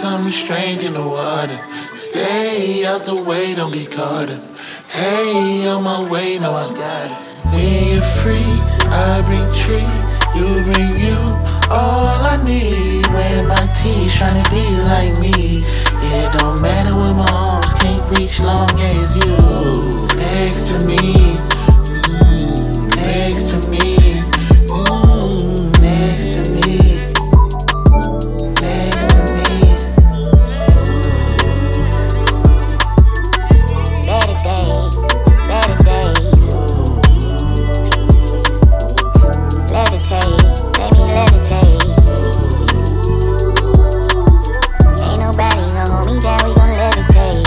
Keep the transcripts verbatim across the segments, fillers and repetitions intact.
something strange in the water. Stay out the way, don't get caught up. Hey, on my way, no, I got it. When you're free, I bring tree, you bring you. All I need, wearing my teeth, trying to be like me. Yeah, it don't matter what my arms can't reach long as you next to me. Mm, next to me. Mm, next to me. Next to me. Better days, better days. Levitate, let me levitate. Ain't nobody gonna hold me down, we gon' levitate.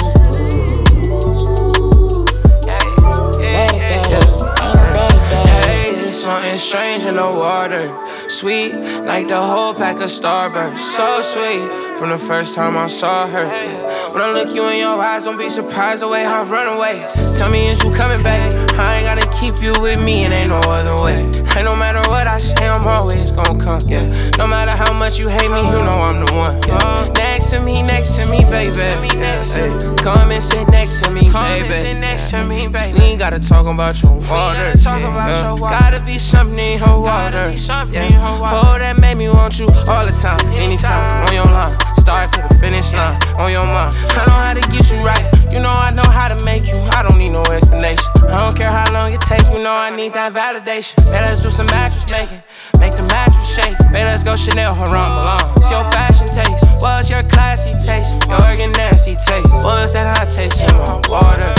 Better days, ain't no better days. Hey, something strange in the water. Sweet, like the whole pack of Starburst. So sweet, from the first time I saw her. When I look you in your eyes, don't be surprised the way I run away. Tell me, is you coming back? I ain't gotta keep you with me, and ain't no other way. And no matter what I say, I'm always gon' come, yeah. No matter how much you hate me, you know I'm the one, yeah. Next to me, next to me, baby. Yeah, hey. Come and sit next to me, baby. We ain't gotta talk about your water, yeah. Gotta be something in her water, yeah. Oh, that made me want you all the time, anytime, on your line. Start to the finish line, on your mind. I know how to get you right, you know I know how to make you. I don't need no explanation, I don't care how long it take, you know I need that validation. Hey, let's do some mattress making, make the mattress shake. Hey, let's go Chanel, Haram, Milan. It's your fashion taste, what's your classy taste? Your organ nasty taste, what's that hot taste in my water?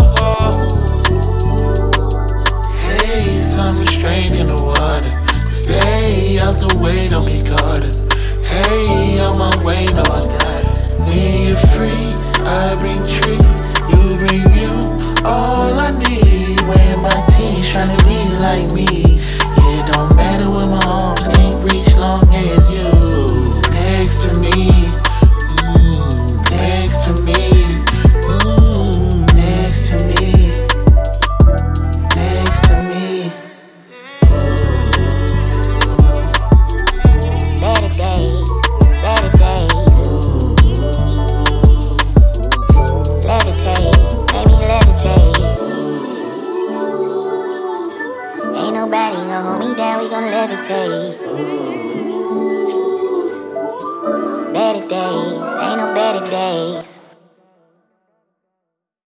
Hey, something strange in the water. Stay out the way, don't get caught up. Hey, on my way, no, I got it. When you're free, I bring tree, you bring you. All I need, wearing my teeth, trying to be like me. Yeah, it don't matter what my arms can't reach long as you next to me. Mm, next to me. Mm, next to me. Next to me. Better days, better days. Levitate, let me levitate. Ain't nobody gonna hold me down, we gon' levitate. Better days, ain't no better days.